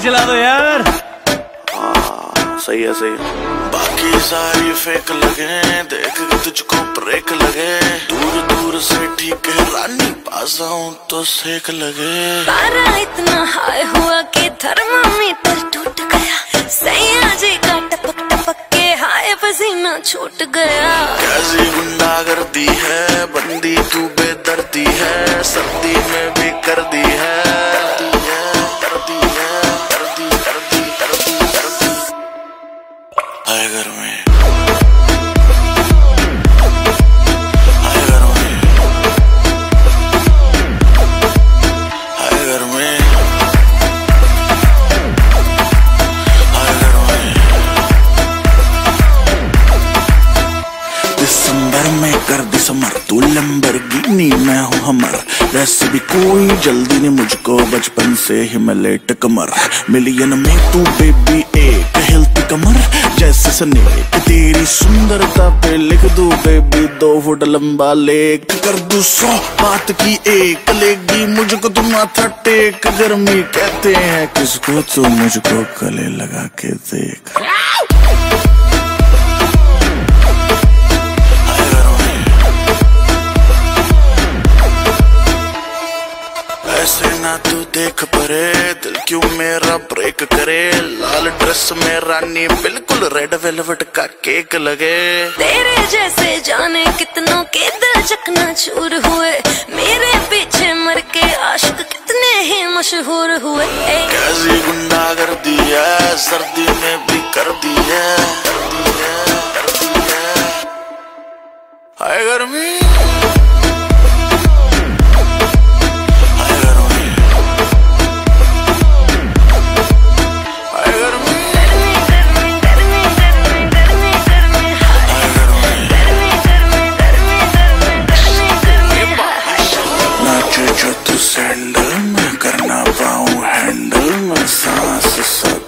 चला दो यार। सही है सही है। बाकी सारी फेक लगे, देख के तुझको ब्रेक लगे, दूर दूर से ठीक है रानी, पास आऊं तो सेक लगे। पारा इतना हाई हुआ कि थर्मामीटर टूट गया, सैया जी का टपक टपक के हाय पसीना छूट गया। कैसी गुंडागर्दी है, बंदी तू बेदर्दी है, सर्दी में भी कर दी है। आए घर में, आए घर में, आए घर में, आए घर में। दिसंबर में कर दिसंबर, तू लैम्बोर्गिनी मैं हूँ हमर, वैसे भी कोई जल्दी नहीं मुझको, बचपन से ही मैं लेट कमर, मिलियन में तू बेबी एक हिलती कमर जैसे स्नेक, तेरी सुंदरता पे लिख दूं बेबी 2 फुट लंबा लेख, कर दूं 100 बात की एक, लेगी मुझको तुम माथा टेक, गर्मी कहते हैं किसको, तो मुझको गले लगा के देख। ऐसे ना तू देख परे, दिल क्यों मेरा ब्रेक करे, लाल ड्रेस में रानी बिल्कुल रेड वेलवेट का केक लगे। तेरे जैसे जाने कितनों के दिल चकनाचूर हुए, मेरे पीछे मर के आशिक कितने ही मशहूर हुए। कैसी गुंडागर्दी है, सर्दी में भी कर दी है, कर दी है, कर दी है। हाय गर्मी, सैंडल में करना पाऊं हैंडल में सांस सा